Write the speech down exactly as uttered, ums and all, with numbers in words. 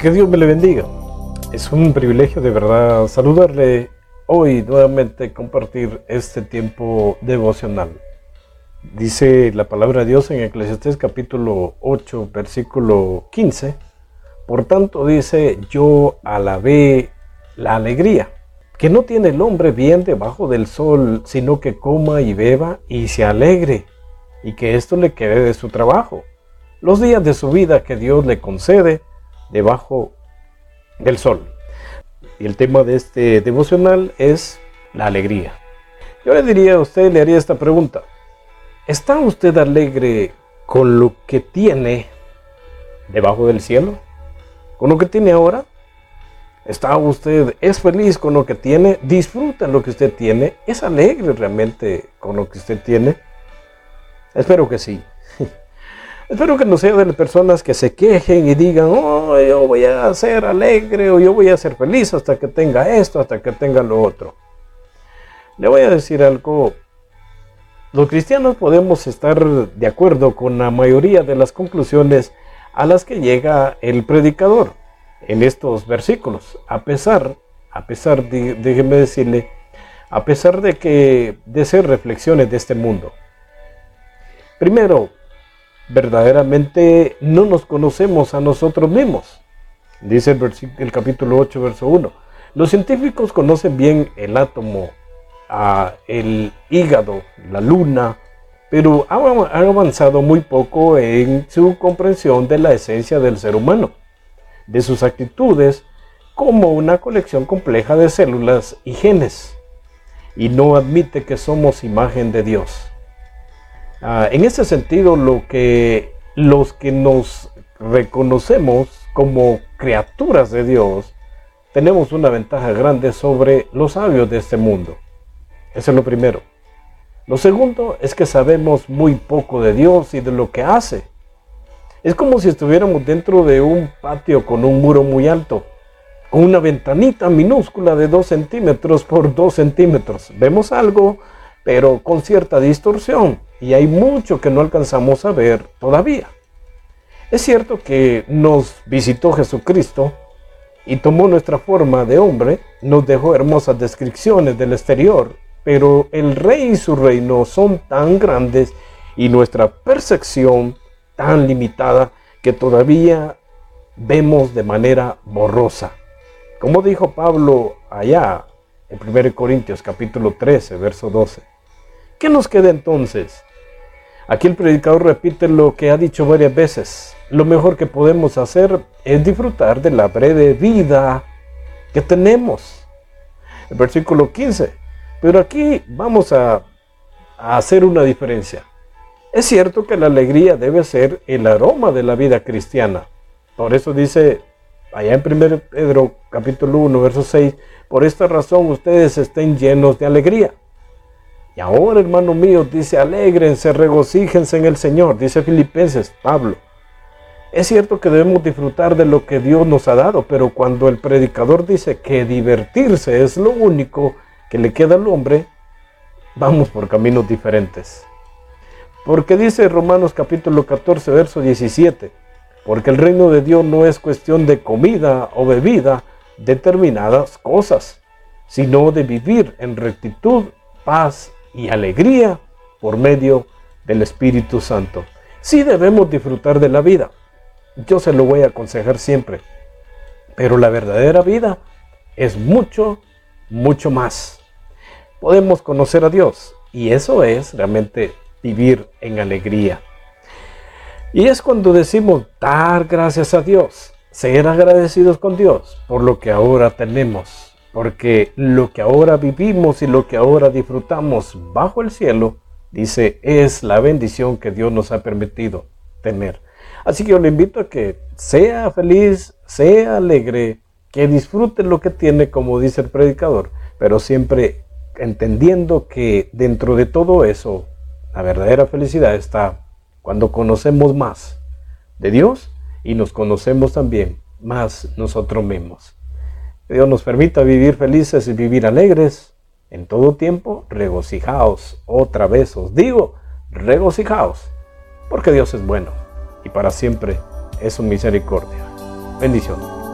Que Dios me le bendiga. Es un privilegio de verdad saludarle hoy nuevamente, compartir este tiempo devocional. Dice la palabra de Dios en Eclesiastés capítulo ocho, versículo quince. Por tanto dice, yo alabé la alegría, que no tiene el hombre bien debajo del sol, sino que coma y beba y se alegre, y que esto le quede de su trabajo, los días de su vida que Dios le concede debajo del sol. Y el tema de este devocional es la alegría. Yo le diría a usted, le haría esta pregunta: ¿está usted alegre con lo que tiene debajo del cielo? ¿Con lo que tiene ahora? ¿Está usted, es feliz con lo que tiene? ¿Disfruta lo que usted tiene? ¿Es alegre realmente con lo que usted tiene? Espero que sí. Espero que no sea de las personas que se quejen y digan, oh, yo voy a ser alegre o yo voy a ser feliz hasta que tenga esto, hasta que tenga lo otro. Le voy a decir algo. Los cristianos podemos estar de acuerdo con la mayoría de las conclusiones a las que llega el predicador en estos versículos, a pesar, a pesar de, déjeme decirle, a pesar de que de ser reflexiones de este mundo. Primero, verdaderamente no nos conocemos a nosotros mismos. Dice el, el capítulo ocho, verso uno. Los científicos conocen bien el átomo, a el hígado, la luna, pero han avanzado muy poco en su comprensión de la esencia del ser humano, de sus actitudes como una colección compleja de células y genes, y no admite que somos imagen de Dios. Uh, en ese sentido, lo que los que nos reconocemos como criaturas de Dios, tenemos una ventaja grande sobre los sabios de este mundo. Eso es lo primero. Lo segundo es que sabemos muy poco de Dios y de lo que hace. Es como si estuviéramos dentro de un patio con un muro muy alto, con una ventanita minúscula de dos centímetros por dos centímetros. Vemos algo, pero con cierta distorsión, y hay mucho que no alcanzamos a ver todavía. Es cierto que nos visitó Jesucristo y tomó nuestra forma de hombre, nos dejó hermosas descripciones del exterior, pero el Rey y su reino son tan grandes y nuestra percepción tan limitada que todavía vemos de manera borrosa. Como dijo Pablo allá en primera Corintios capítulo trece, verso doce. ¿Qué nos queda entonces? Aquí el predicador repite lo que ha dicho varias veces. Lo mejor que podemos hacer es disfrutar de la breve vida que tenemos. El versículo quince. Pero aquí vamos a, a hacer una diferencia. Es cierto que la alegría debe ser el aroma de la vida cristiana. Por eso dice allá en primera Pedro capítulo uno, verso seis, por esta razón ustedes estén llenos de alegría. Y ahora, hermano mío, dice, alégrense, regocíjense en el Señor, dice Filipenses, Pablo. Es cierto que debemos disfrutar de lo que Dios nos ha dado, pero cuando el predicador dice que divertirse es lo único que le queda al hombre, vamos por caminos diferentes. Porque dice Romanos capítulo catorce, verso diecisiete, porque el reino de Dios no es cuestión de comida o bebida, determinadas cosas, sino de vivir en rectitud, paz y alegría por medio del Espíritu Santo. Sí debemos disfrutar de la vida, yo se lo voy a aconsejar siempre, pero la verdadera vida es mucho, mucho más. Podemos conocer a Dios y eso es realmente vivir en alegría. Y es cuando decimos dar gracias a Dios, ser agradecidos con Dios por lo que ahora tenemos. Porque lo que ahora vivimos y lo que ahora disfrutamos bajo el cielo, dice, es la bendición que Dios nos ha permitido tener. Así que yo le invito a que sea feliz, sea alegre, que disfrute lo que tiene, como dice el predicador, pero siempre entendiendo que dentro de todo eso, la verdadera felicidad está cuando conocemos más de Dios y nos conocemos también más nosotros mismos. Que Dios nos permita vivir felices y vivir alegres en todo tiempo. Regocijaos, otra vez os digo, regocijaos, porque Dios es bueno y para siempre es su misericordia. Bendiciones.